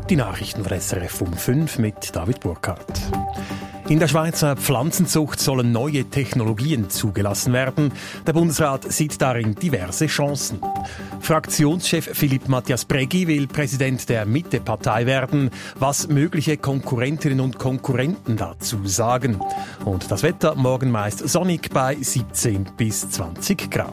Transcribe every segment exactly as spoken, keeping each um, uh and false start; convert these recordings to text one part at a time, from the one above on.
Die Nachrichten von S R F um fünf mit David Burkhardt. In der Schweizer Pflanzenzucht sollen neue Technologien zugelassen werden. Der Bundesrat sieht darin diverse Chancen. Fraktionschef Philipp Matthias Breggi will Präsident der Mitte-Partei werden. Was mögliche Konkurrentinnen und Konkurrenten dazu sagen. Und das Wetter morgen meist sonnig bei siebzehn bis zwanzig Grad.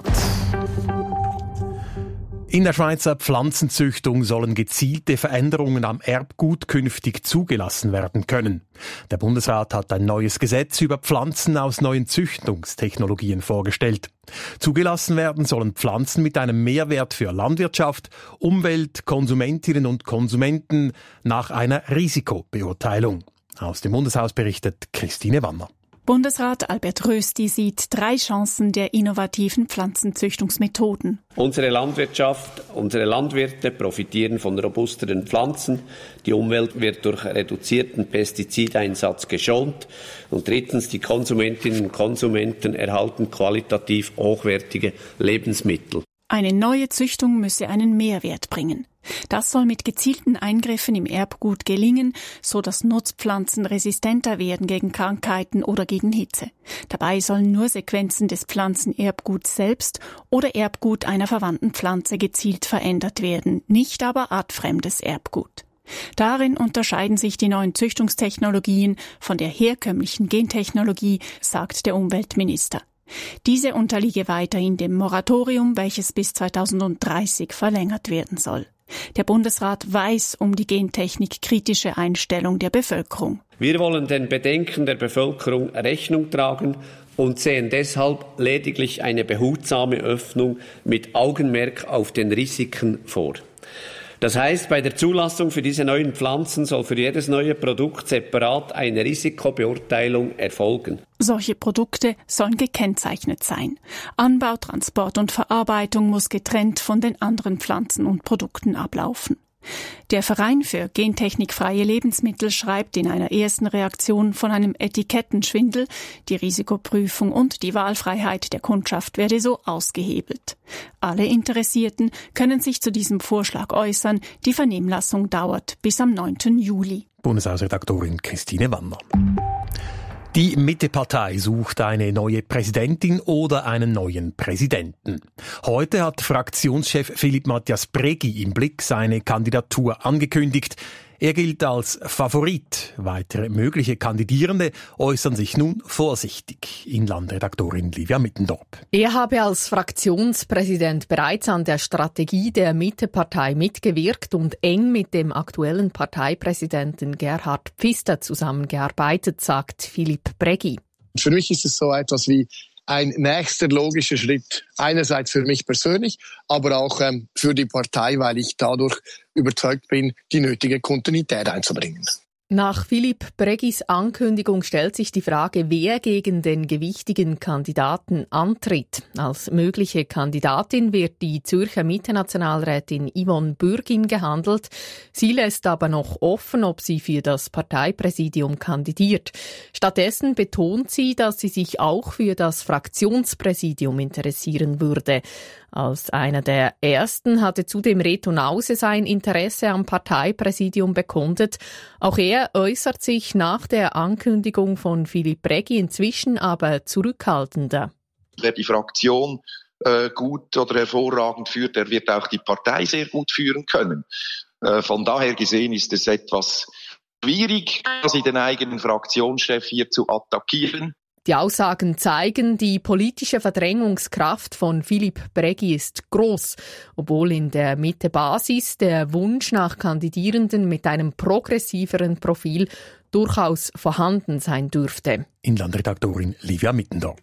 In der Schweizer Pflanzenzüchtung sollen gezielte Veränderungen am Erbgut künftig zugelassen werden können. Der Bundesrat hat ein neues Gesetz über Pflanzen aus neuen Züchtungstechnologien vorgestellt. Zugelassen werden sollen Pflanzen mit einem Mehrwert für Landwirtschaft, Umwelt, Konsumentinnen und Konsumenten nach einer Risikobeurteilung. Aus dem Bundeshaus berichtet Christine Wanner. Bundesrat Albert Rösti sieht drei Chancen der innovativen Pflanzenzüchtungsmethoden. Unsere Landwirtschaft, unsere Landwirte profitieren von robusteren Pflanzen. Die Umwelt wird durch reduzierten Pestizideinsatz geschont. Und drittens, die Konsumentinnen und Konsumenten erhalten qualitativ hochwertige Lebensmittel. Eine neue Züchtung müsse einen Mehrwert bringen. Das soll mit gezielten Eingriffen im Erbgut gelingen, so dass Nutzpflanzen resistenter werden gegen Krankheiten oder gegen Hitze. Dabei sollen nur Sequenzen des Pflanzenerbguts selbst oder Erbgut einer verwandten Pflanze gezielt verändert werden, nicht aber artfremdes Erbgut. Darin unterscheiden sich die neuen Züchtungstechnologien von der herkömmlichen Gentechnologie, sagt der Umweltminister. Diese unterliege weiterhin dem Moratorium, welches bis zweitausenddreißig verlängert werden soll. Der Bundesrat weiß um die gentechnikkritische Einstellung der Bevölkerung. Wir wollen den Bedenken der Bevölkerung Rechnung tragen und sehen deshalb lediglich eine behutsame Öffnung mit Augenmerk auf den Risiken vor. Das heißt, bei der Zulassung für diese neuen Pflanzen soll für jedes neue Produkt separat eine Risikobeurteilung erfolgen. Solche Produkte sollen gekennzeichnet sein. Anbau, Transport und Verarbeitung muss getrennt von den anderen Pflanzen und Produkten ablaufen. Der Verein für gentechnikfreie Lebensmittel schreibt in einer ersten Reaktion von einem Etikettenschwindel, die Risikoprüfung und die Wahlfreiheit der Kundschaft werde so ausgehebelt. Alle Interessierten können sich zu diesem Vorschlag äußern. Die Vernehmlassung dauert bis am neunten Juli. Bundeshausredaktorin Christine Wanner. Die Mitte-Partei sucht eine neue Präsidentin oder einen neuen Präsidenten. Heute hat Fraktionschef Philipp Matthias Breggi im Blick seine Kandidatur angekündigt. Er gilt als Favorit. Weitere mögliche Kandidierende äußern sich nun vorsichtig. Inlandredaktorin Livia Mittendorp. Er habe als Fraktionspräsident bereits an der Strategie der Mitte-Partei mitgewirkt und eng mit dem aktuellen Parteipräsidenten Gerhard Pfister zusammengearbeitet, sagt Philipp Breggi. Für mich ist es so etwas wie ein nächster logischer Schritt. Einerseits für mich persönlich, aber auch ähm, für die Partei, weil ich dadurch überzeugt bin, die nötige Kontinuität einzubringen. Nach Philipp Breggis Ankündigung stellt sich die Frage, wer gegen den gewichtigen Kandidaten antritt. Als mögliche Kandidatin wird die Zürcher Mitte-Nationalrätin Yvonne Bürgin gehandelt. Sie lässt aber noch offen, ob sie für das Parteipräsidium kandidiert. Stattdessen betont sie, dass sie sich auch für das Fraktionspräsidium interessieren würde. Als einer der ersten hatte zudem Reto Nause sein Interesse am Parteipräsidium bekundet. Auch er äußert sich nach der Ankündigung von Philipp Breggi inzwischen aber zurückhaltender. Wer die Fraktion äh, gut oder hervorragend führt, der wird auch die Partei sehr gut führen können. Äh, von daher gesehen ist es etwas schwierig, quasi den eigenen Fraktionschef hier zu attackieren. Die Aussagen zeigen, die politische Verdrängungskraft von Philipp Breggi ist groß, obwohl in der Mitte-Basis der Wunsch nach Kandidierenden mit einem progressiveren Profil durchaus vorhanden sein dürfte. Inlandredaktorin Livia Mittendorp.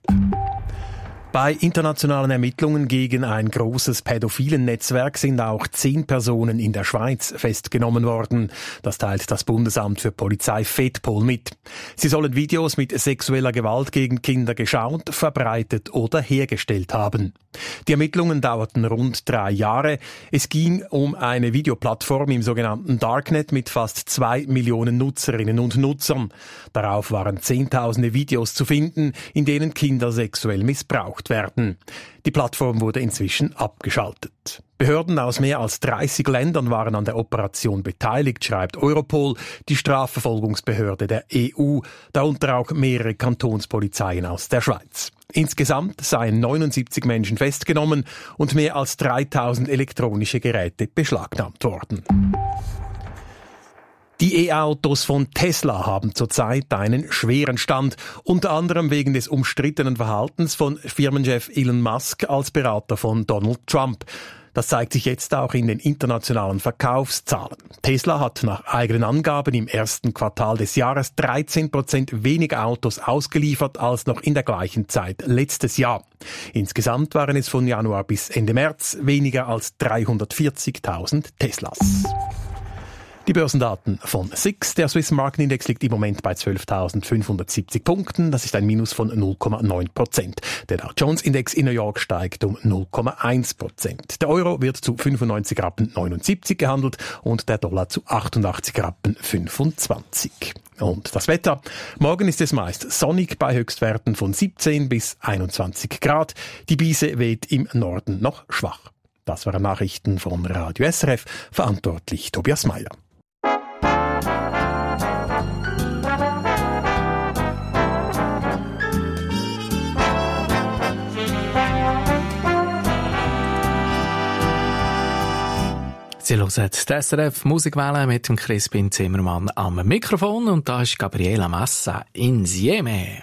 Bei internationalen Ermittlungen gegen ein großes pädophilen Netzwerk sind auch zehn Personen in der Schweiz festgenommen worden. Das teilt das Bundesamt für Polizei Fedpol mit. Sie sollen Videos mit sexueller Gewalt gegen Kinder geschaut, verbreitet oder hergestellt haben. Die Ermittlungen dauerten rund drei Jahre. Es ging um eine Videoplattform im sogenannten Darknet mit fast zwei Millionen Nutzerinnen und Nutzern. Darauf waren zehntausende Videos zu finden, in denen Kinder sexuell missbraucht gesucht werden. Die Plattform wurde inzwischen abgeschaltet. Behörden aus mehr als dreißig Ländern waren an der Operation beteiligt, schreibt Europol, die Strafverfolgungsbehörde der E U, darunter auch mehrere Kantonspolizeien aus der Schweiz. Insgesamt seien neunundsiebzig Menschen festgenommen und mehr als dreitausend elektronische Geräte beschlagnahmt worden. Die E-Autos von Tesla haben zurzeit einen schweren Stand, unter anderem wegen des umstrittenen Verhaltens von Firmenchef Elon Musk als Berater von Donald Trump. Das zeigt sich jetzt auch in den internationalen Verkaufszahlen. Tesla hat nach eigenen Angaben im ersten Quartal des Jahres dreizehn Prozent weniger Autos ausgeliefert als noch in der gleichen Zeit letztes Jahr. Insgesamt waren es von Januar bis Ende März weniger als dreihundertvierzigtausend Teslas. Die Börsendaten von S I X. Der Swiss Marketindex liegt im Moment bei zwölftausendfünfhundertsiebzig Punkten. Das ist ein Minus von null Komma neun Prozent. Der Dow Jones Index in New York steigt um null Komma eins Prozent. Der Euro wird zu fünfundneunzig Rappen neunundsiebzig gehandelt und der Dollar zu achtundachtzig Rappen fünfundzwanzig. Und das Wetter. Morgen ist es meist sonnig bei Höchstwerten von siebzehn bis einundzwanzig Grad. Die Brise weht im Norden noch schwach. Das waren Nachrichten von Radio S R F, verantwortlich Tobias Meyer. Sie hören die S R F Musikwelle mit dem Crispin Zimmermann am Mikrofon und da ist Gabriela Massa Insieme.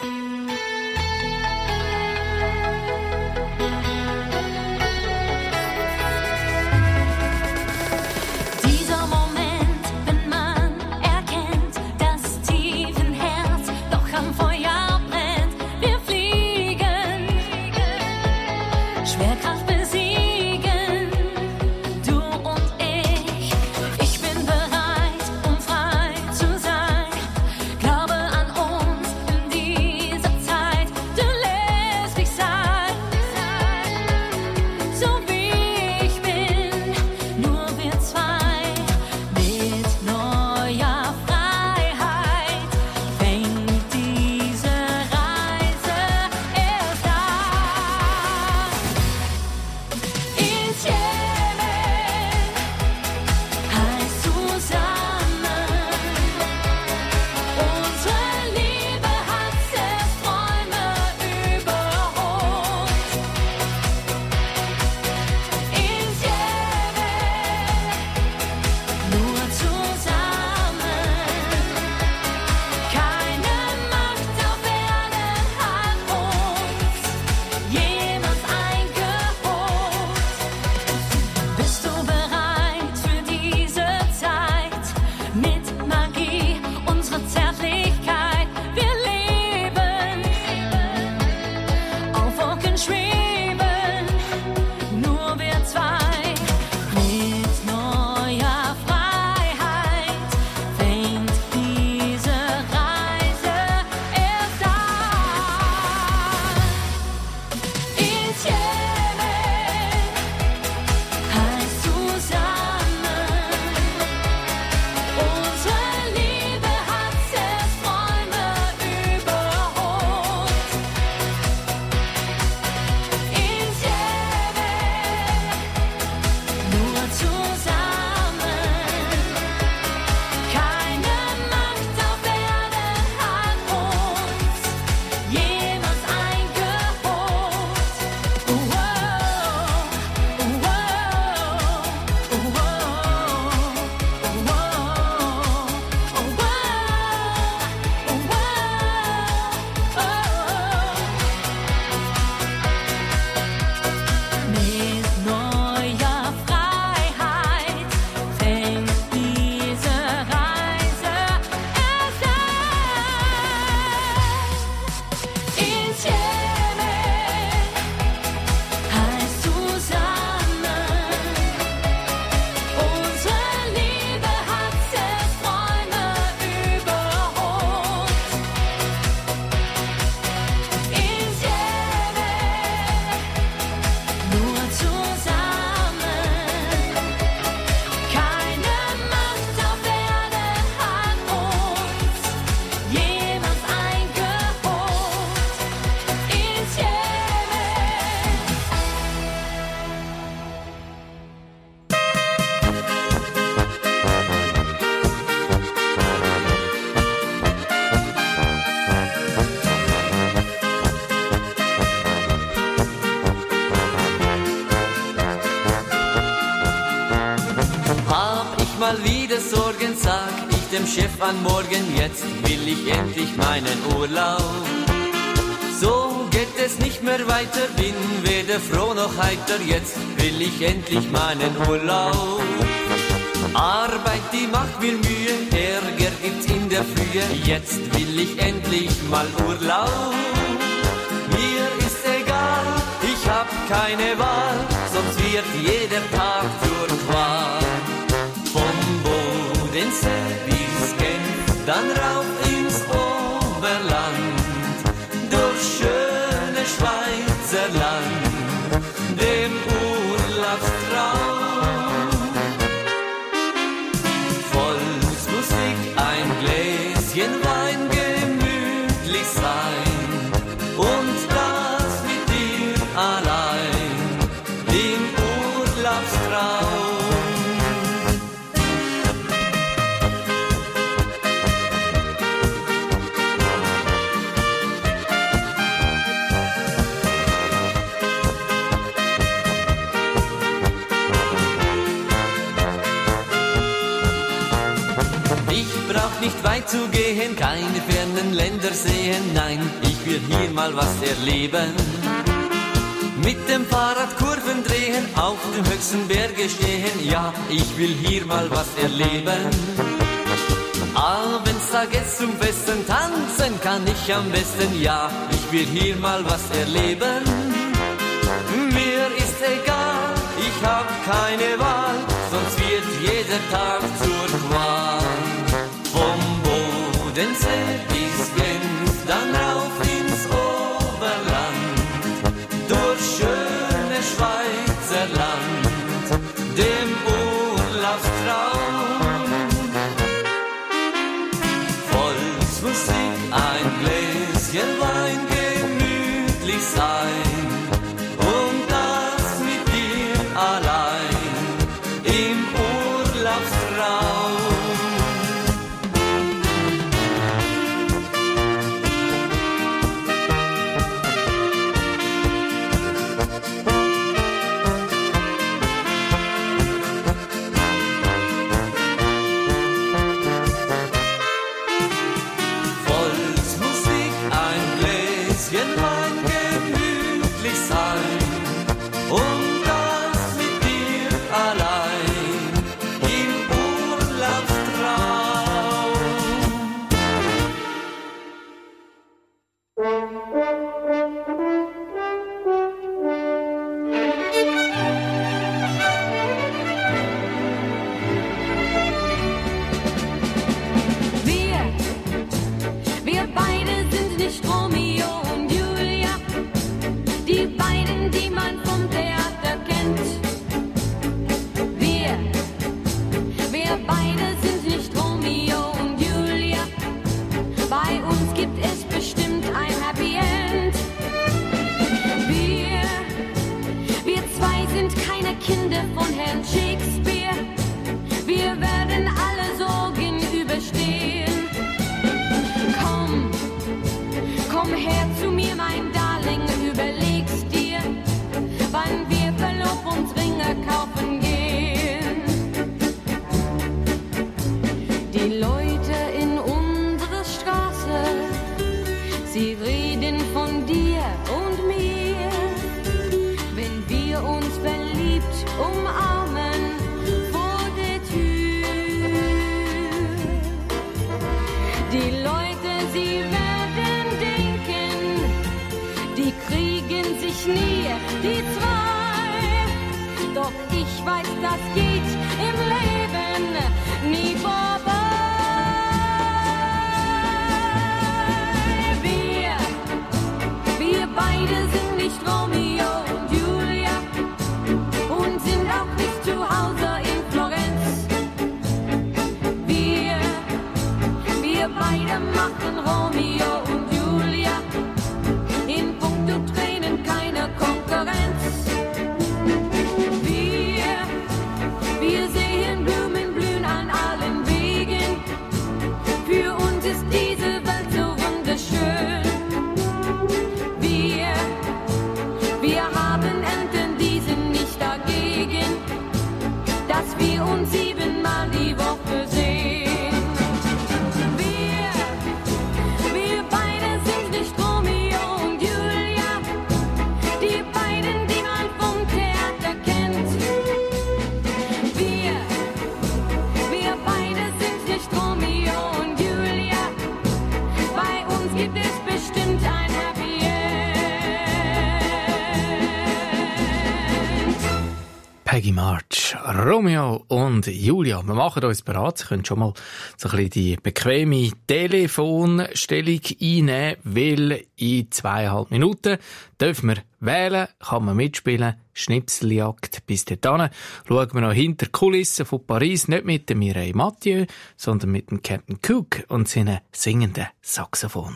mal wieder Sorgen, sag ich dem Chef an morgen, jetzt will ich endlich meinen Urlaub. So geht es nicht mehr weiter, bin weder froh noch heiter, jetzt will ich endlich meinen Urlaub. Arbeit, die macht mir Mühe, Ärger gibt's in der Frühe, jetzt will ich endlich mal Urlaub. Mir ist egal, ich hab keine Wahl, sonst wird jeder Tag zur Qual. Vom Bodensee bis Genf, dann rauf ins Oberland, durch schöne Schweizer Land, dem Urlaubstraum. Volksmusik, ein Gläschen Wein, gemütlich sein, und das mit dir allein, im Urlaubstraum. Nicht weit zu gehen, keine fernen Länder sehen, nein, ich will hier mal was erleben. Mit dem Fahrrad Kurven drehen, auf dem höchsten Berge stehen, ja, ich will hier mal was erleben. Abends da geht's zum Festen, tanzen kann ich am besten, ja, ich will hier mal was erleben. Mir ist egal, ich hab keine Wahl, sonst wird jeder Tag zur Qual. Vom Bodensee bis Genf, dann rauf ins Oberland, durch schöne Schweizer Land, dem Urlaubstraum. Volksmusik, ein Gläschen Wein, gemütlich sein, und das mit dir allein, im Urlaubstraum. Peggy March, Romeo und Julia. Wir machen uns bereit. Sie können schon mal so ein bisschen die bequeme Telefonstellung einnehmen, weil in zweieinhalb Minuten dürfen wir wählen, kann man mitspielen, Schnipseljagd. Bis dahin schauen wir noch hinter die Kulissen von Paris, nicht mit dem Mireille Mathieu, sondern mit dem Captain Cook und seinen singenden Saxophon.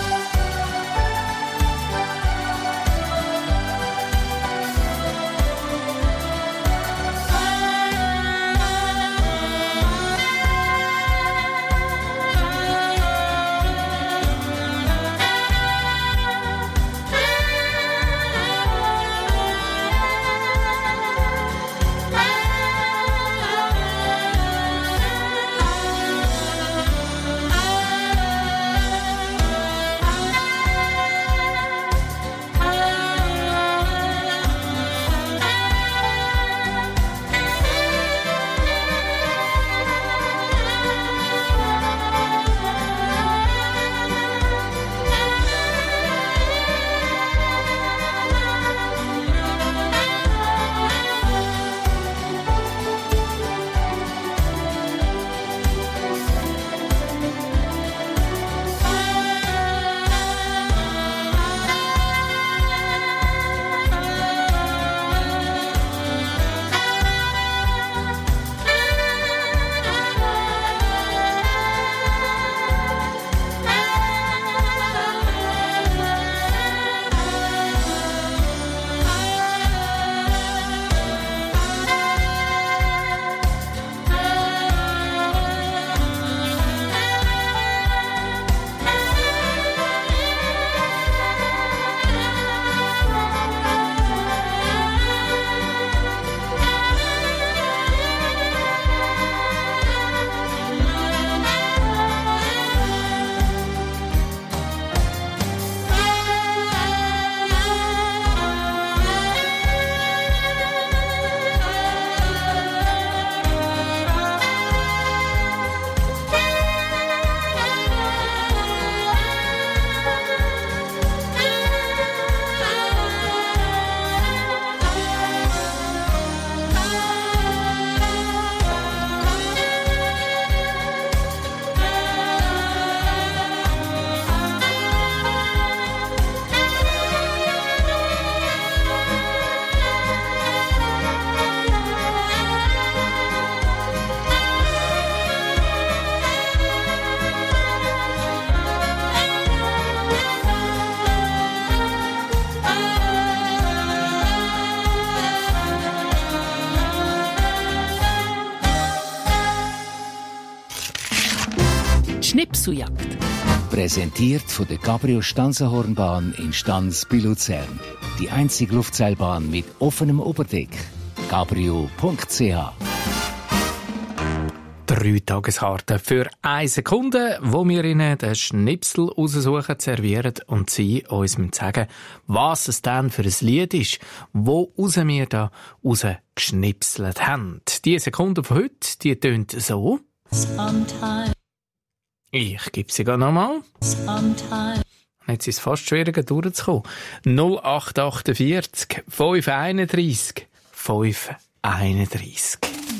Schnipseljagd. Präsentiert von der Cabrio-Stansenhornbahn in Stans bei Luzern. Die einzige Luftseilbahn mit offenem Oberdeck. cabrio punkt c h. Drei Tageskarten für eine Sekunde, wo wir Ihnen den Schnipsel raussuchen, servieren und Sie uns sagen, was es denn für ein Lied ist, wo wir da rausgeschnipselt haben. Die Sekunde von heute, die tönt so. Sometime. Ich gebe sie gerade nochmal. Jetzt ist es fast schwieriger durchzukommen. null acht vier acht fünf eins eins fünf eins eins.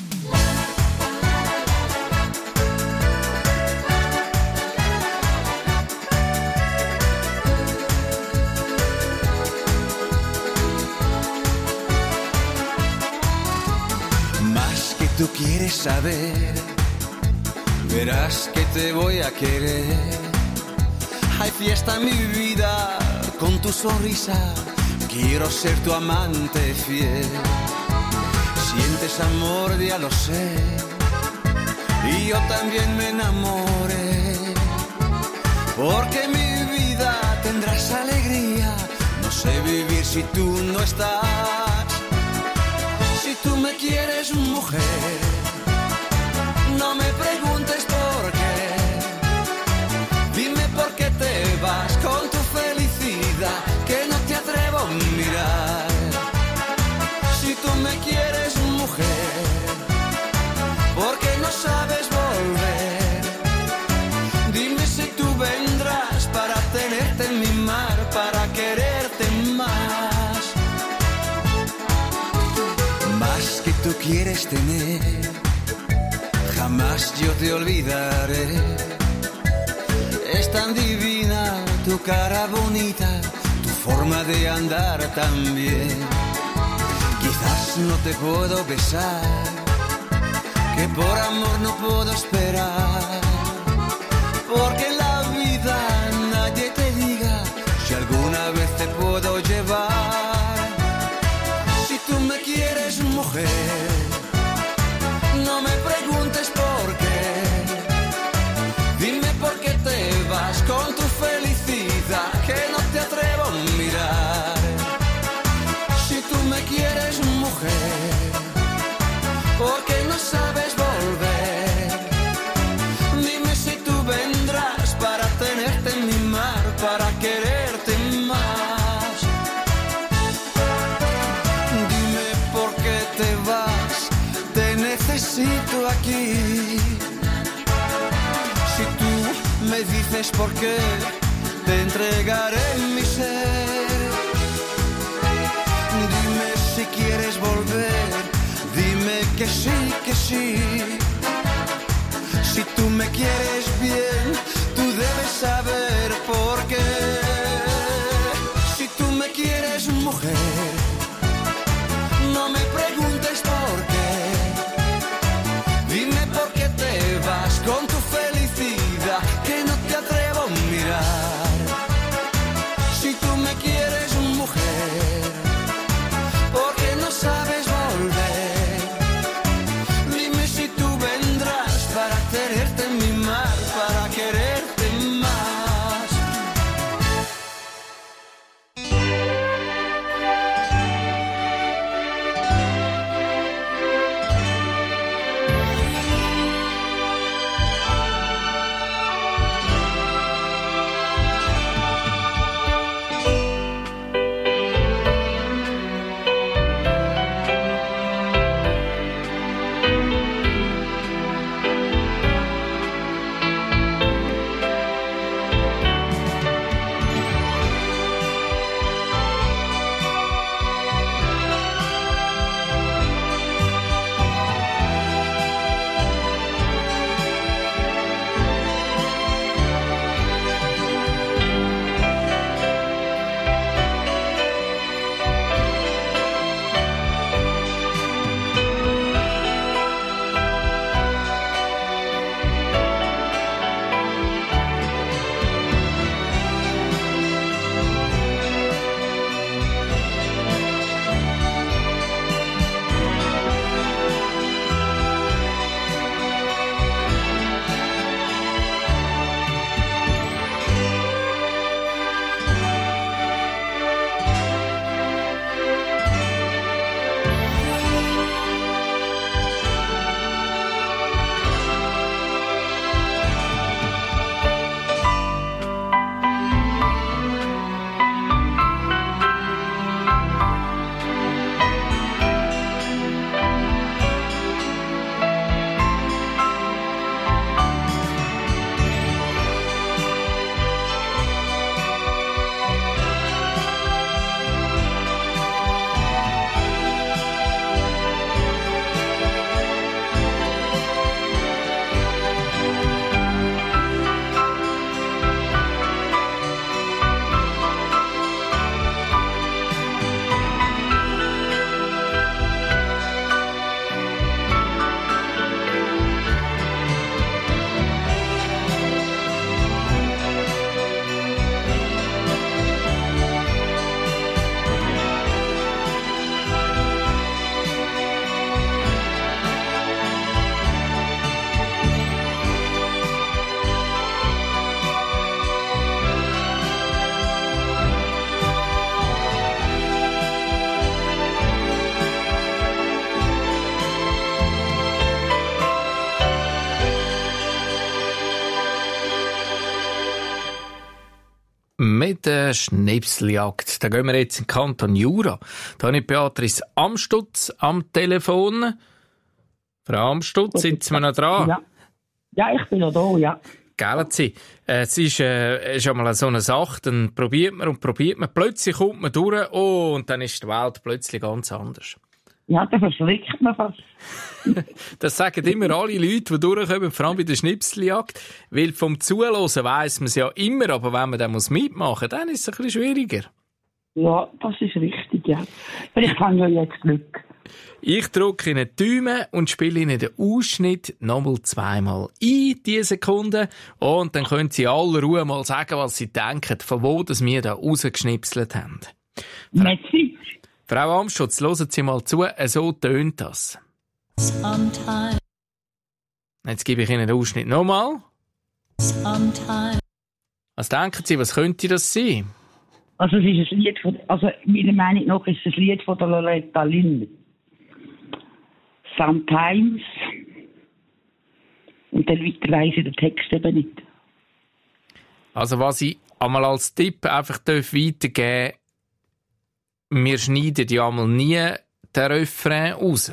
Más que tú quieres saber, verás que te voy a querer. Hay fiesta en mi vida con tu sonrisa. Quiero ser tu amante fiel. Sientes amor, ya lo sé. Y yo también me enamoré. Porque en mi vida tendrás alegría. No sé vivir si tú no estás. Si tú me quieres, mujer, no me preguntes por qué. Dime por qué te vas con tu felicidad, que no te atrevo a mirar. Si tú me quieres, mujer, ¿por qué no sabes volver? Dime si tú vendrás para tenerte en mi mar, para quererte más. Más que tú quieres tener, jamás yo te olvidaré. Es tan divina tu cara bonita, tu forma de andar también. Quizás no te puedo besar, que por amor no puedo esperar, porque en la vida nadie te diga si alguna vez te puedo llevar. Si tú me quieres, mujer, no me preguntes por qué. Dime por qué te vas con tu felicidad, que no te atrevo a mirar. Si tú me quieres, mujer, ¿por qué no sabes volver? Dime si tú vendrás para tenerte en mi mar, para quererte más. Dime por qué te vas, te necesito aquí. Si tú me dices por qué, te entregaré mi ser. Dime si quieres volver, dime que sí, que sí. Si tú me quieres bien, tú debes saber por qué. Si tú me quieres, mujer, no me preguntes por qué. Dime por qué te vas con tu felicidad, que no te atrevo a mirar. Si tú me quieres, mujer, ¿por qué no sabes volver? Dime si tú vendrás para tenerte en mi mar, para quererte más. Mit der Schnipseljagd. Da gehen wir jetzt in den Kanton Jura. Da habe ich Beatrice Amstutz am Telefon. Frau Amstutz, sind wir noch dran? Ja. Ja, ich bin noch da, ja. Gell, Sie? Es ist, äh, ist einmal so eine Sache, dann probiert man und probiert man, plötzlich kommt man durch, oh, und dann ist die Welt plötzlich ganz anders. Ja, da verschreckt man fast. Das sagen immer alle Leute, die durchkommen, vor allem bei der Schnipseljagd. Weil vom Zuhören weiss man es ja immer, aber wenn man dann mitmachen muss, dann ist es ein bisschen schwieriger. Ja, das ist richtig, ja. Vielleicht haben wir jetzt Glück. Ich drücke Ihnen die Daumen und spiele Ihnen den Ausschnitt nochmal zweimal ein, diese Sekunden. Und dann können Sie in aller Ruhe mal sagen, was Sie denken, von wo das wir da rausgeschnipselt haben. Merci. Frau Amstutz, hören Sie mal zu, so tönt das. Sometime. Jetzt gebe ich Ihnen den Ausschnitt nochmal. Sometime. Was denken Sie, was könnte das sein? Also, es ist ein Lied von, also, meiner Meinung nach ist es ein Lied von der Loretta Lynn. Sometimes. Und dann weiter weiss ich den Text eben nicht. Also, was ich einmal als Tipp einfach weitergeben darf, wir schneiden ja einmal nie den Refrain raus.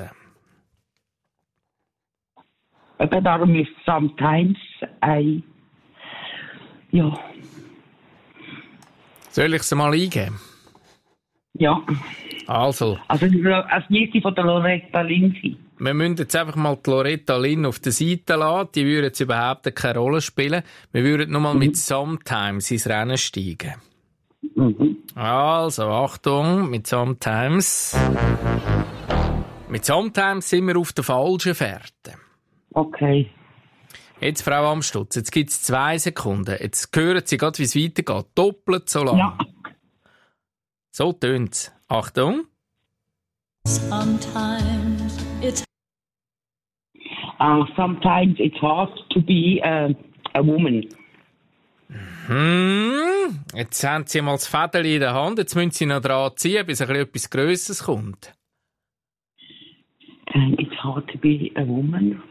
Eben darum ist sometimes ein, ja. Soll ich es mal eingeben? Ja. Also. Also, es müsste von der Loretta Lynn sein. Wir müssen jetzt einfach mal die Loretta Lynn auf der Seite lassen. Die würde jetzt überhaupt keine Rolle spielen. Wir würden nur mal mhm. mit Sometimes ins Rennen steigen. Mhm. Also, Achtung, mit Sometimes. Mit Sometimes sind wir auf der falschen Fährte. Okay. Jetzt, Frau Amstutz, jetzt gibt es zwei Sekunden. Jetzt hören Sie gerade, wie es weitergeht. Doppelt so lang. Ja. So tönt's. Achtung. Sometimes it's uh, sometimes it's hard to be uh, a woman. Hm, jetzt haben Sie mal das Fädel in der Hand. Jetzt müssen Sie noch dran ziehen, bis ein bisschen etwas Grösseres kommt. Um, it's hard to be a woman.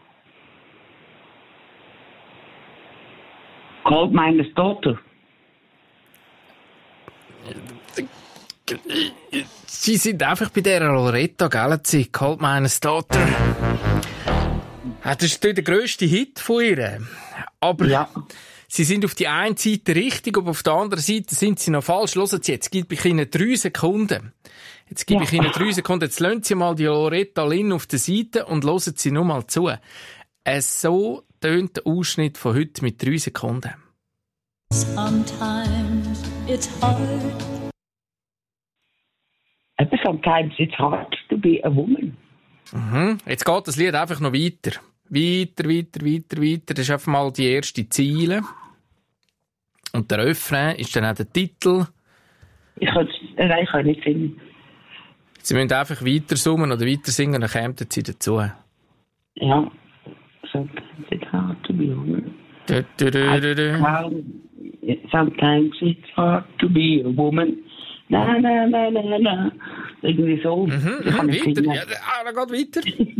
Coal Miner's Daughter. Sie sind einfach bei dieser Loretta, gell? Sie, Coal Miner's Daughter. Das ist der grösste Hit von ihr. Aber ja. Sie sind auf die einen Seite richtig, aber auf der anderen Seite sind Sie noch falsch. Hören Sie, jetzt gebe ich Ihnen drei Sekunden. Jetzt gebe ja. ich Ihnen drei Sekunden. Jetzt lassen Sie mal die Loretta Lynn auf der Seite und hören Sie nur mal zu. Es so tönt der Ausschnitt von heute mit drei Sekunden. Sometimes it's hard. Sometimes it's hard to be a woman. Mhm. Jetzt geht das Lied einfach noch weiter. Weiter, weiter, weiter, weiter. Das ist einfach mal die erste Ziele. Und der Refrain ist dann auch der Titel. Ich kann, nein, ich kann nicht singen. Sie müssen einfach weiter summen oder weiter singen, dann kommen Sie dazu. Ja. Sometimes it's hard to be a woman. Du, du, du, du, du. Sometimes it's hard to be a woman. Na, na, na, na, na. Irgendwie so. Mhm, ich kann weiter. Ja, ah, dann geht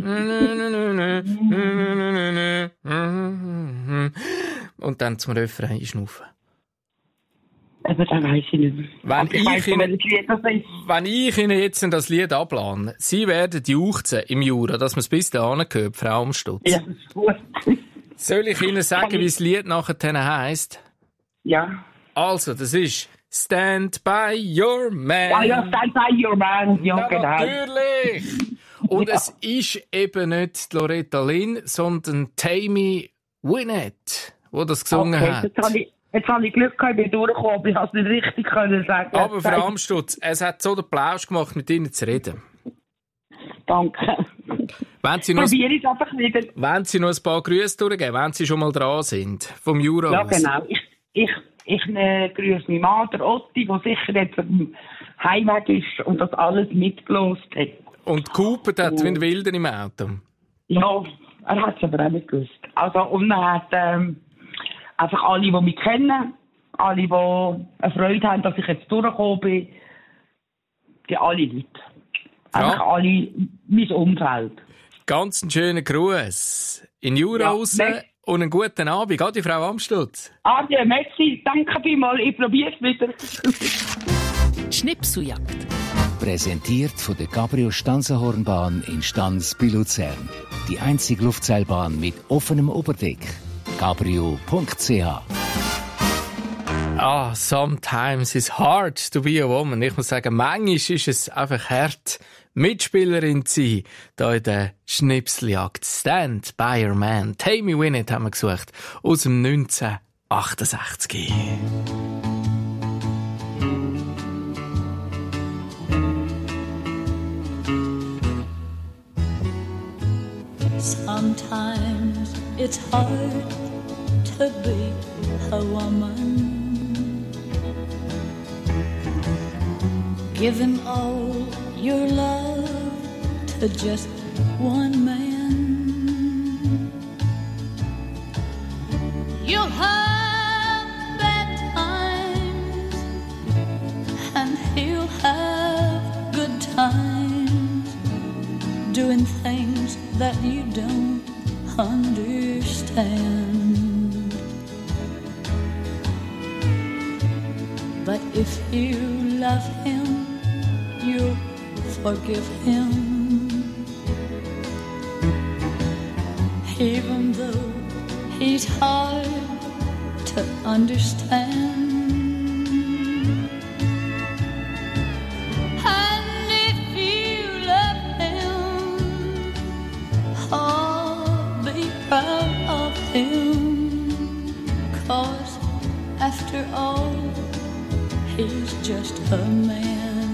weiter. Und dann zum Refrain schnaufen. Aber dann weiss ich nicht mehr. Wenn ich, ich, Ihnen, wenn ich Ihnen jetzt das Lied ablahne, Sie werden juchzen im Jura, dass man es bis dahin gehört, Frau Amstutz. Ja, das ist gut. Soll ich Ihnen sagen, wie das Lied nachher heisst? Ja. Also, das ist Stand by your man. Ja, ja, Stand by your man. Ja, ja genau. Natürlich. Und ja. es ist eben nicht Loretta Lynn, sondern Tammy Wynette, die das gesungen okay, hat. Jetzt habe ich, jetzt habe ich Glück gehabt, ich bin durchgekommen, aber ich konnte es nicht richtig können sagen. Aber Frau Amstutz, es hat so den Plausch gemacht, mit Ihnen zu reden. Danke. Wenn Sie noch, Probiere ich es einfach wieder. Wenn Sie noch ein paar Grüße durchgeben, wenn Sie schon mal dran sind, vom Jura Ja, aus. genau. Ich, ich, ich äh, grüße meinen Mann, der Otti, der sicher jetzt am Heimweg ist und das alles mitgelost hat. Und gehupert hat wie ein Wilder im Auto. Ja, er hat es aber auch nicht gewusst. Also, und er hat ähm, einfach alle, die mich kennen, alle, die eine Freude haben, dass ich jetzt durchgekommen bin, die alle Leute. Einfach ja. alle, mein Umfeld. Ganz einen schönen Gruß in Jura ja, raus und einen guten Abend. Adi, Frau Amstutz. Adi, merci, danke vielmals, ich probiere es wieder. Schnipseljagd. Präsentiert von der Gabriel-Stanzenhornbahn in Stans bei Luzern. Die einzige Luftseilbahn mit offenem Oberdeck. gabriel punkt c h. Ah, sometimes it's hard to be a woman. Ich muss sagen, manchmal ist es einfach hart, Mitspielerin zu sein, hier in der Schnipseljagd. Stand by Your Man. Tammy Wynette haben wir gesucht, aus dem neunzehnhundertachtundsechzig. Sometimes it's hard to be a woman, giving all your love to just one man. You'll have bad times and he'll have good times, doing things that you don't understand. But if you love him, you'll forgive him, even though he's hard to understand. And if you love him, oh, be proud of him, 'cause after all, he's just a man.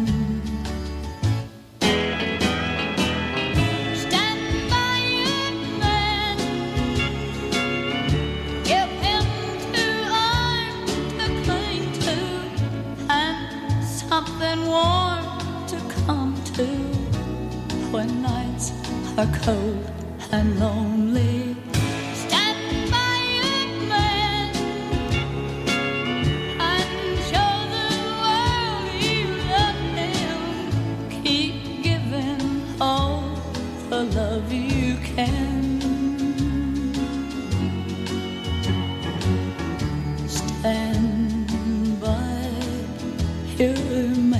Are cold and lonely. Stand by your man and show the world you love him. Keep giving all the love you can. Stand by your man.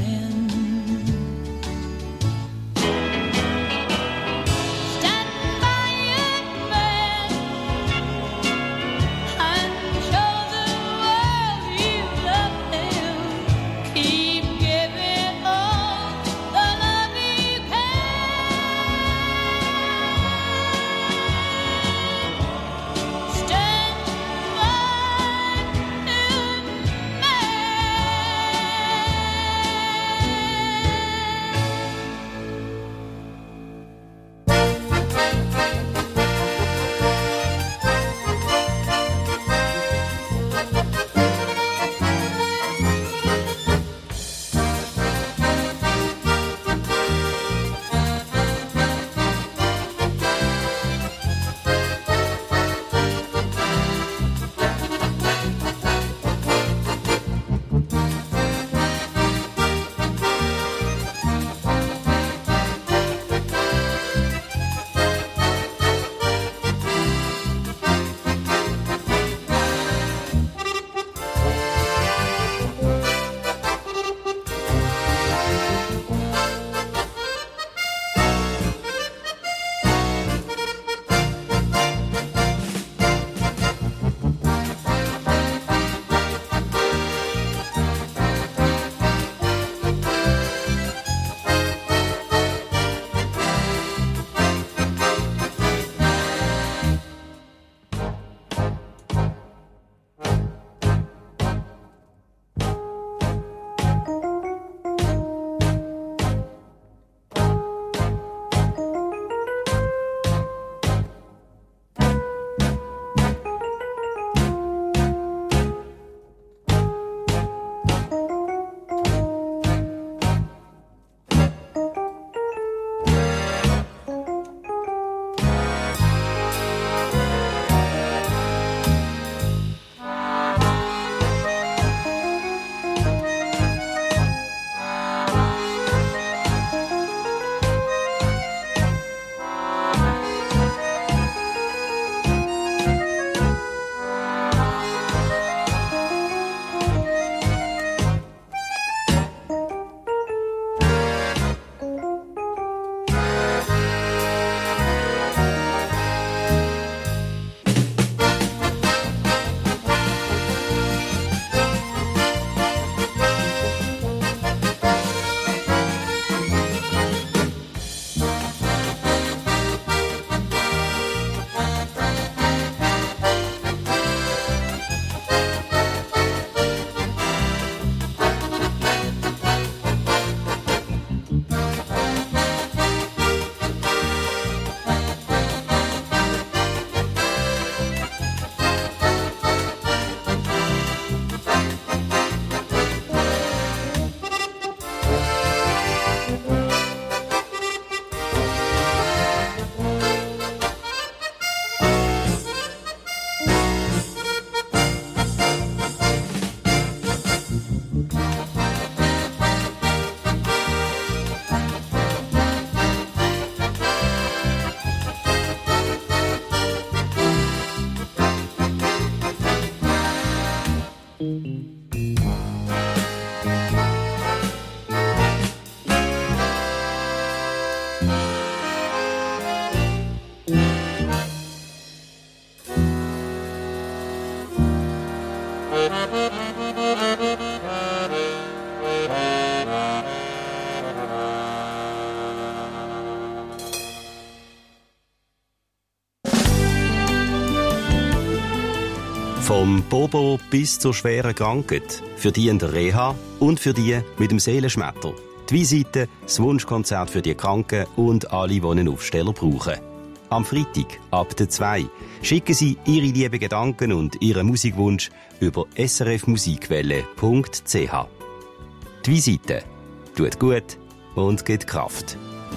Vom Bobo bis zur schweren Krankheit. Für die in der Reha und für die mit dem Seelenschmetter. Die Visite, das Wunschkonzert für die Kranken und alle, die einen Aufsteller brauchen. Am Freitag, ab der zwei, schicken Sie Ihre lieben Gedanken und Ihren Musikwunsch über s r f musikwelle punkt c h. Die Visite tut gut und gibt Kraft.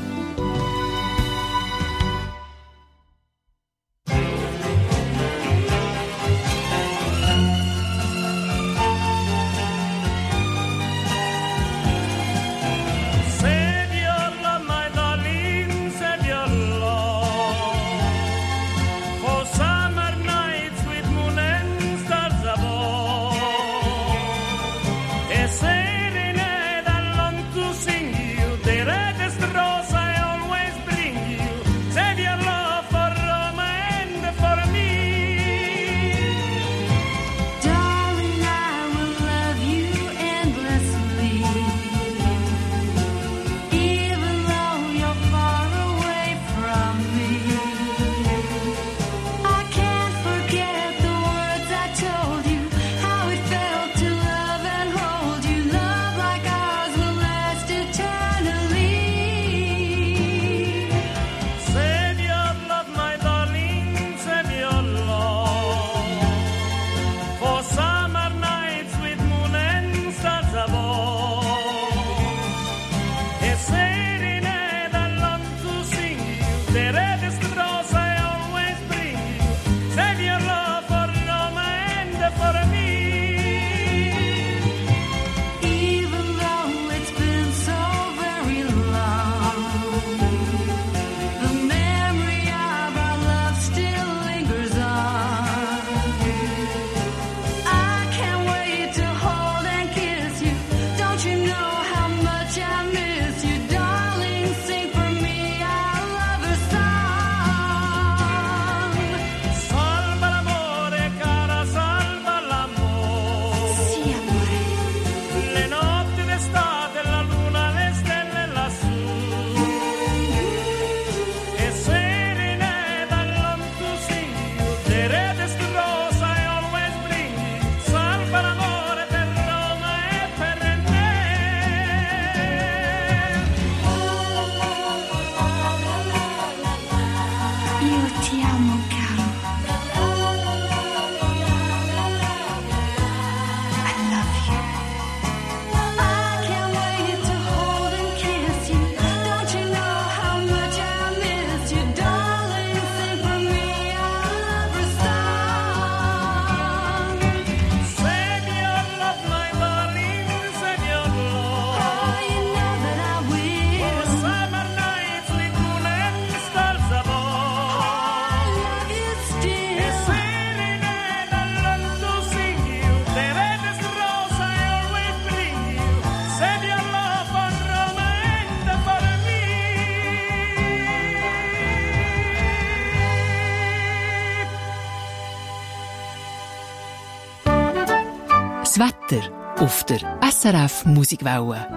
Das Wetter auf der S R F Musikwelle.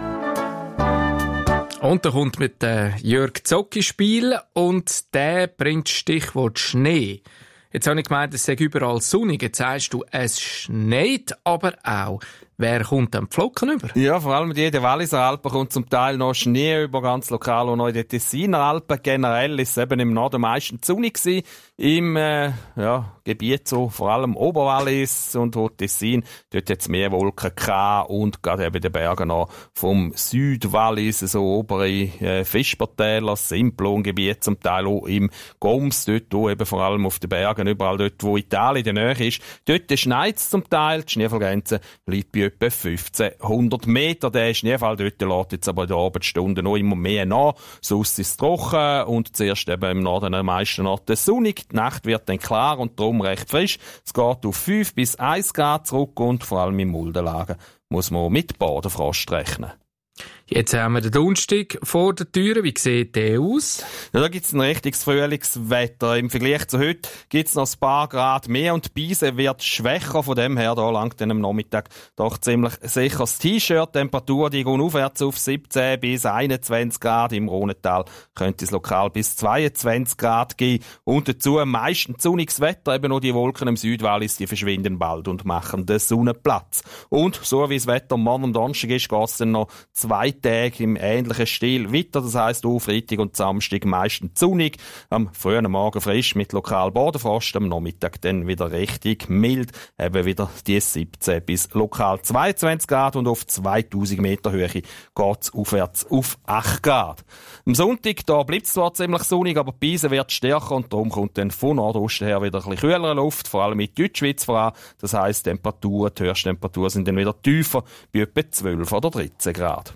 Und da kommt mit äh, Jörg Zocki Spiel und der bringt Stichwort Schnee. Jetzt habe ich gemeint, es sei überall sonnig. Jetzt sagst du, es schneit aber auch. Wer kommt dann die Flocken über? Ja, vor allem in den Walliser Alpen kommt zum Teil noch Schnee über, ganz lokal und auch in den Tessiner Alpen. Generell ist es eben im Norden meistens sonnig gewesen. Im äh, ja, Gebiet so, vor allem Oberwallis und Haut-Tessin, dort hat es mehr Wolken gehabt und gerade eben den Bergen noch vom Südwallis, so obere äh, Vespertäler, Simplon-Gebiet zum Teil auch im Goms, dort auch eben vor allem auf den Bergen, überall dort, wo Italien in der Nähe ist. Dort schneit es zum Teil, die Schneefallgrenze liegt bei etwa fünfzehnhundert Meter. Der Schneefall dort lässt jetzt aber in den Abendstunden noch immer mehr nach. Sonst ist es trocken und zuerst eben im Norden am meisten Orten sonnig. Die Nacht wird dann klar und darum recht frisch. Es geht auf fünf bis eins Grad zurück und vor allem im Muldenlagen muss man mit Bodenfrost rechnen. Jetzt haben wir den Donnerstag vor der Tür. Wie sieht der aus? Ja, da gibt es ein richtiges Frühlingswetter. Im Vergleich zu heute gibt es noch ein paar Grad mehr und die Beise wird schwächer. Von dem her, da langt dann am Nachmittag doch ziemlich sicher das T-Shirt. Temperatur, die gehen aufwärts auf siebzehn bis einundzwanzig Grad. Im Rhonental könnte es lokal bis zweiundzwanzig Grad geben. Und dazu meistens sonniges Wetter. Eben nur die Wolken im Südwallis, die verschwinden bald und machen den Sonnenplatz. Und so wie das Wetter morgen am Donnerstag ist, geht es dann noch zwei Tage im ähnlichen Stil weiter. Das heisst, auch Freitag und Samstag meistens sonnig. Am frühen Morgen frisch mit lokal Bodenfrost. Am Nachmittag dann wieder richtig mild. Eben wieder die siebzehn bis lokal zweiundzwanzig Grad und auf zweitausend Meter Höhe geht es aufwärts auf acht Grad. Am Sonntag, da bleibt es zwar ziemlich sonnig, aber die Beise wird stärker und darum kommt dann von Nordosten her wieder ein bisschen kühlere Luft, vor allem in Deutschschweiz voran. Das heisst, Temperaturen, die Höchsttemperaturen sind dann wieder tiefer, bei etwa zwölf oder dreizehn Grad.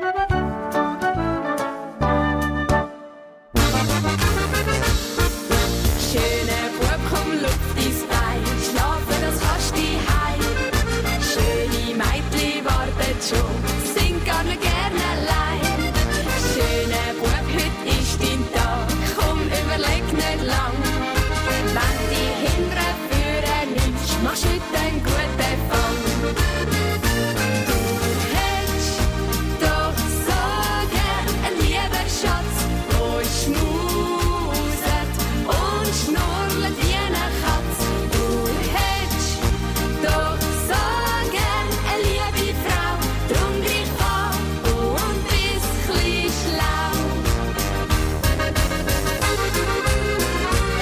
Sing gar nicht gerne allein. Schöner Bub, heute ist dein Tag. Komm, überleg nicht lang. Wenn die Hindern führen nimmst, machst heute einen guten Fang. Du hättest doch so gern einen lieben Schatz, der schmuset und schnurrt wie eine Katz. Du hättest doch so gern eine liebe Frau. Drum grich an und bisschen schlau.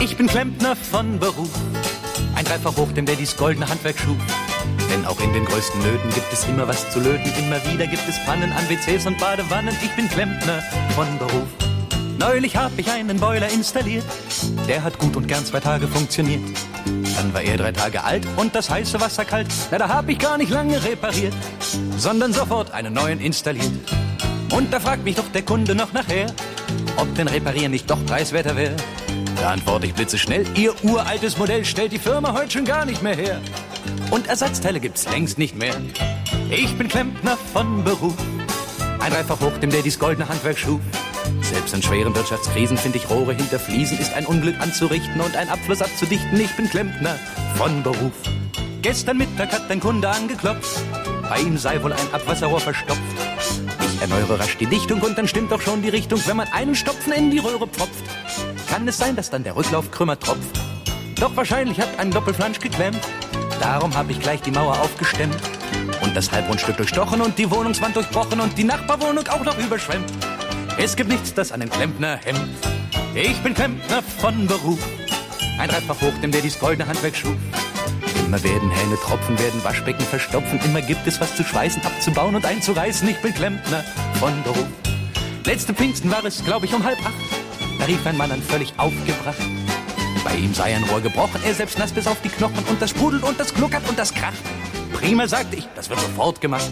Ich bin Klempner von Beruf, ein dreifach hoch, dem Daddys goldene Handwerk schuf. Denn auch in den größten Nöten gibt es immer was zu löten. Immer wieder gibt es Pannen an W Cs und Badewannen. Ich bin Klempner von Beruf. Neulich hab ich einen Boiler installiert, der hat gut und gern zwei Tage funktioniert. Dann war er drei Tage alt und das heiße Wasser kalt. Na, da hab ich gar nicht lange repariert, sondern sofort einen neuen installiert. Und da fragt mich doch der Kunde noch nachher, ob denn Reparieren nicht doch preiswerter wäre. Da antworte ich blitzeschnell, ihr uraltes Modell stellt die Firma heute schon gar nicht mehr her. Und Ersatzteile gibt's längst nicht mehr. Ich bin Klempner von Beruf, ein dreifach hoch, dem Daddys goldene Handwerk schuf. Selbst in schweren Wirtschaftskrisen finde ich Rohre hinter Fliesen, ist ein Unglück anzurichten und ein Abfluss abzudichten. Ich bin Klempner von Beruf. Gestern Mittag hat ein Kunde angeklopft, bei ihm sei wohl ein Abwasserrohr verstopft. Ich erneuere rasch die Dichtung und dann stimmt auch schon die Richtung, wenn man einen Stopfen in die Röhre pfropft. Kann es sein, dass dann der Rücklaufkrümmer tropft? Doch wahrscheinlich hat ein Doppelflansch geklemmt. Darum hab ich gleich die Mauer aufgestemmt und das Halbrundstück durchstochen und die Wohnungswand durchbrochen und die Nachbarwohnung auch noch überschwemmt. Es gibt nichts, das an den Klempner hemmt. Ich bin Klempner von Beruf, ein dreifach hoch, dem Daddys goldene Handwerk schuf. Immer werden Hähne tropfen, werden Waschbecken verstopfen. Immer gibt es was zu schweißen, abzubauen und einzureißen. Ich bin Klempner von Beruf. Letzte Pfingsten war es, glaube ich, um halb acht. Da rief ein Mann an, völlig aufgebracht. Bei ihm sei ein Rohr gebrochen, er selbst nass bis auf die Knochen. Und das sprudelt und das gluckert und das kracht. Prima, sagte ich, das wird sofort gemacht.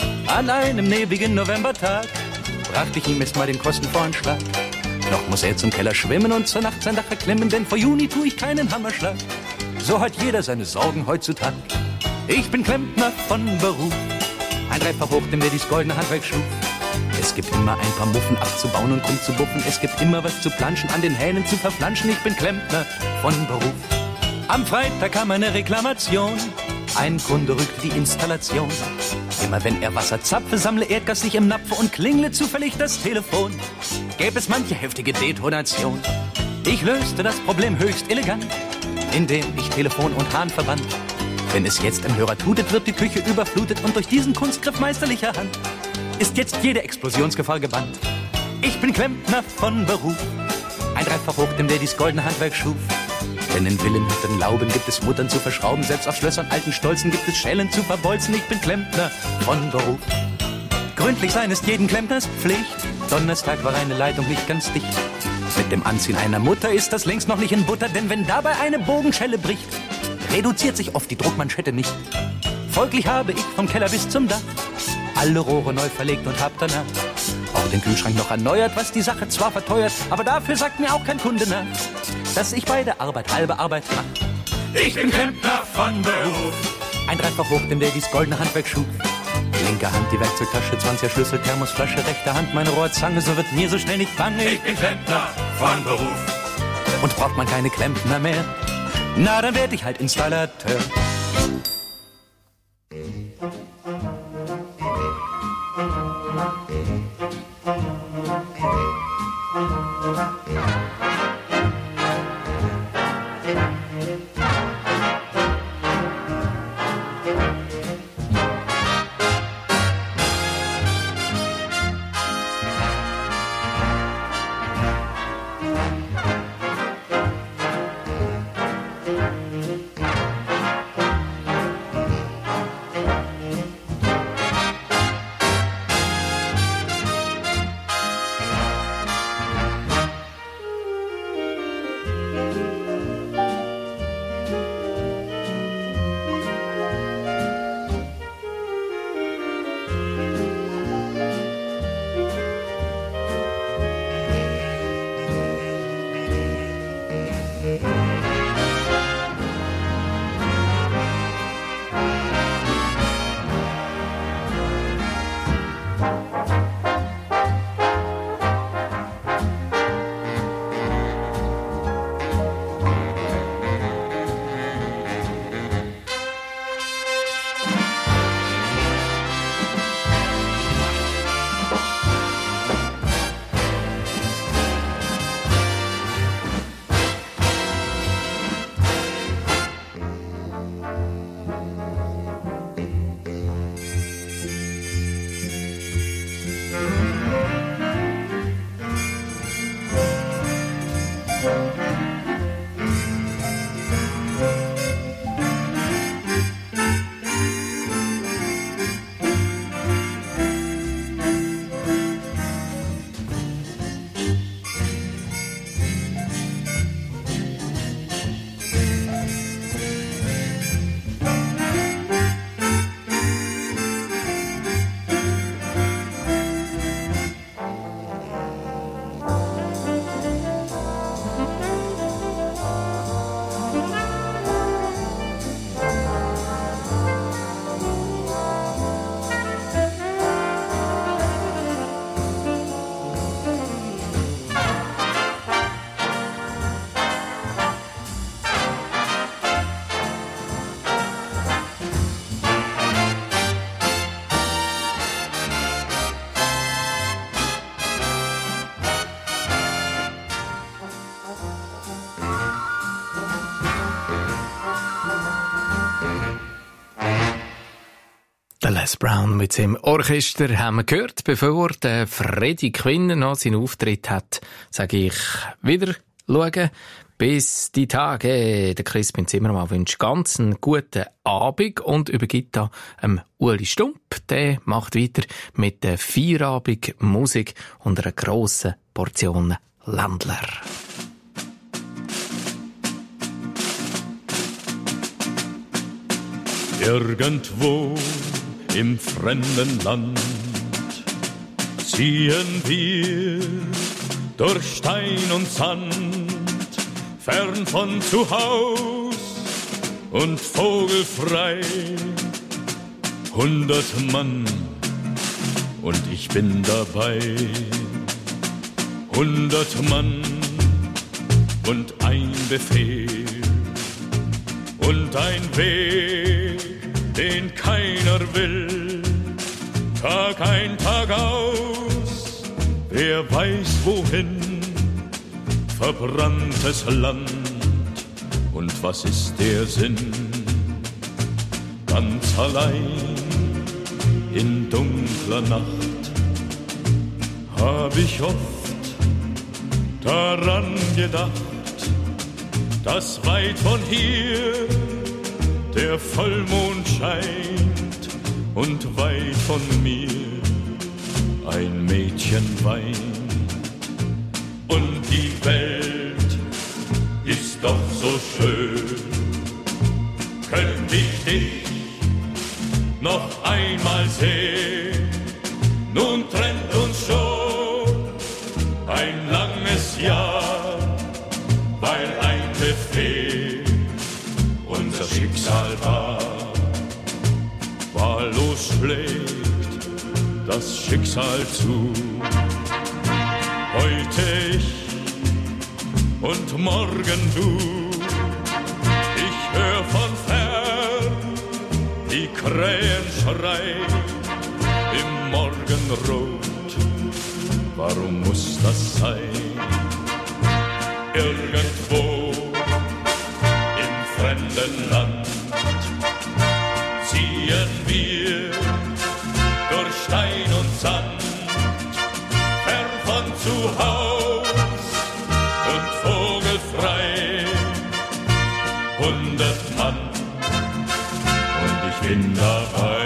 An einem nebligen Novembertag brachte ich ihm erst mal den Kostenvoranschlag. Noch muss er zum Keller schwimmen und zur Nacht sein Dach erklimmen, denn vor Juni tu ich keinen Hammerschlag. So hat jeder seine Sorgen heutzutage. Ich bin Klempner von Beruf, ein dreifach hoch, dem Daddys goldene Handwerk schuf. Es gibt immer ein paar Muffen abzubauen und umzubuffen. Es gibt immer was zu planschen, an den Hähnen zu verflanschen. Ich bin Klempner von Beruf. Am Freitag kam eine Reklamation. Ein Kunde rückte die Installation. Immer wenn er Wasser zapfe, sammle Erdgas sich im Napfe und klingle zufällig das Telefon. Gäbe es manche heftige Detonation. Ich löste das Problem höchst elegant, indem ich Telefon und Hahn verband. Wenn es jetzt im Hörer tutet, wird die Küche überflutet und durch diesen Kunstgriff meisterlicher Hand ist jetzt jede Explosionsgefahr gebannt. Ich bin Klempner von Beruf, ein dreifach hoch, dem Daddys goldene Handwerk schuf. Denn in Villenhütten Lauben gibt es Muttern zu verschrauben, selbst auf Schlössern alten Stolzen gibt es Schellen zu verbolzen. Ich bin Klempner von Beruf. Gründlich sein ist jeden Klempners Pflicht. Donnerstag war eine Leitung nicht ganz dicht. Mit dem Anziehen einer Mutter ist das längst noch nicht in Butter, denn wenn dabei eine Bogenschelle bricht, reduziert sich oft die Druckmanschette nicht. Folglich habe ich vom Keller bis zum Dach alle Rohre neu verlegt und hab danach auch den Kühlschrank noch erneuert, was die Sache zwar verteuert, aber dafür sagt mir auch kein Kunde nach, dass ich bei der Arbeit halbe Arbeit mach. Ich bin Klempner von Beruf, ein dreifach hoch, dem Daddys goldene Handwerk schuf. Linke Hand die Werkzeugtasche, zwanziger Schlüssel, Thermosflasche, rechte Hand meine Rohrzange, so wird mir so schnell nicht bange. Ich bin Klempner von Beruf. Und braucht man keine Klempner mehr, na dann werd ich halt Installateur. James Brown mit seinem Orchester haben wir gehört. Bevor der Freddie Quinn noch seinen Auftritt hat, sage ich wieder schauen. Bis die Tage. Der Crispin Zimmermann wünscht ganz einen guten Abend und übergibt da ähm, Uli Stump. Der macht weiter mit der Feierabend-Musik und einer grossen Portion Ländler. Irgendwo im fremden Land ziehen wir durch Stein und Sand, fern von zu Haus und vogelfrei. Hundert Mann und ich bin dabei. Hundert Mann und ein Befehl und ein Weg, den keiner will. Tag ein, Tag aus, wer weiß wohin. Verbranntes Land, und was ist der Sinn? Ganz allein in dunkler Nacht hab ich oft daran gedacht, dass weit von hier der Vollmond scheint und weit von mir ein Mädchen weint. Und die Welt ist doch so schön. Könnt ich dich noch einmal sehen? Nun trennt uns schon ein langes Jahr, weil ein Befehl unser Schicksal war. Wahllos schlägt das Schicksal zu. Heute ich und morgen du. Ich hör von fern die Krähen schreien im Morgenrot. Warum muss das sein? Irgendwo im fremden Land ziehen wir durch Stein und Sand, zu Haus und vogelfrei. Hundert Mann und ich bin dabei.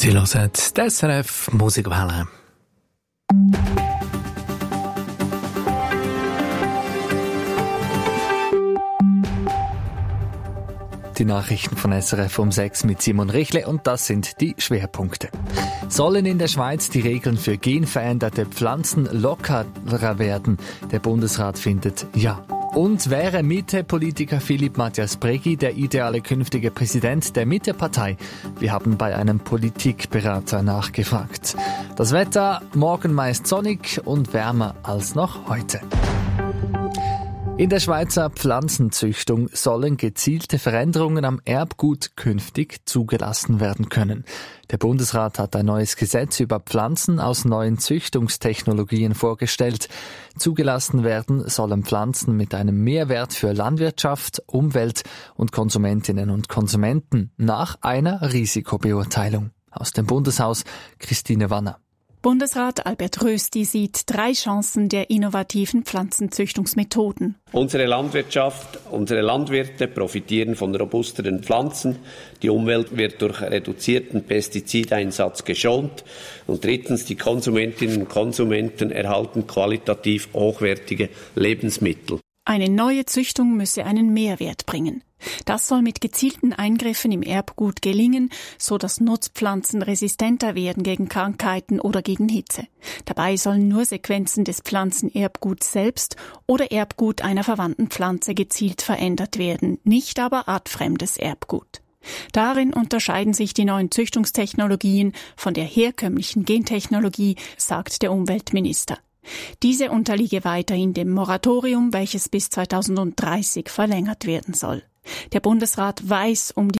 Sie hören die S R F Musikwelle. Die Nachrichten von S R F um sechs mit Simon Richle und das sind die Schwerpunkte. Sollen in der Schweiz die Regeln für genveränderte Pflanzen lockerer werden? Der Bundesrat findet ja. Und wäre Mitte-Politiker Philipp Matthias Bregui der ideale künftige Präsident der Mitte-Partei? Wir haben bei einem Politikberater nachgefragt. Das Wetter morgen meist sonnig und wärmer als noch heute. In der Schweizer Pflanzenzüchtung sollen gezielte Veränderungen am Erbgut künftig zugelassen werden können. Der Bundesrat hat ein neues Gesetz über Pflanzen aus neuen Züchtungstechnologien vorgestellt. Zugelassen werden sollen Pflanzen mit einem Mehrwert für Landwirtschaft, Umwelt und Konsumentinnen und Konsumenten nach einer Risikobeurteilung. Aus dem Bundeshaus Christine Wanner. Bundesrat Albert Rösti sieht drei Chancen der innovativen Pflanzenzüchtungsmethoden. Unsere Landwirtschaft, unsere Landwirte profitieren von robusteren Pflanzen. Die Umwelt wird durch reduzierten Pestizideinsatz geschont. Und drittens, die Konsumentinnen und Konsumenten erhalten qualitativ hochwertige Lebensmittel. Eine neue Züchtung müsse einen Mehrwert bringen. Das soll mit gezielten Eingriffen im Erbgut gelingen, so dass Nutzpflanzen resistenter werden gegen Krankheiten oder gegen Hitze. Dabei sollen nur Sequenzen des Pflanzenerbguts selbst oder Erbgut einer verwandten Pflanze gezielt verändert werden, nicht aber artfremdes Erbgut. Darin unterscheiden sich die neuen Züchtungstechnologien von der herkömmlichen Gentechnologie, sagt der Umweltminister. Diese unterliege weiterhin dem Moratorium, welches bis zweitausenddreißig verlängert werden soll. Der Bundesrat weiß um die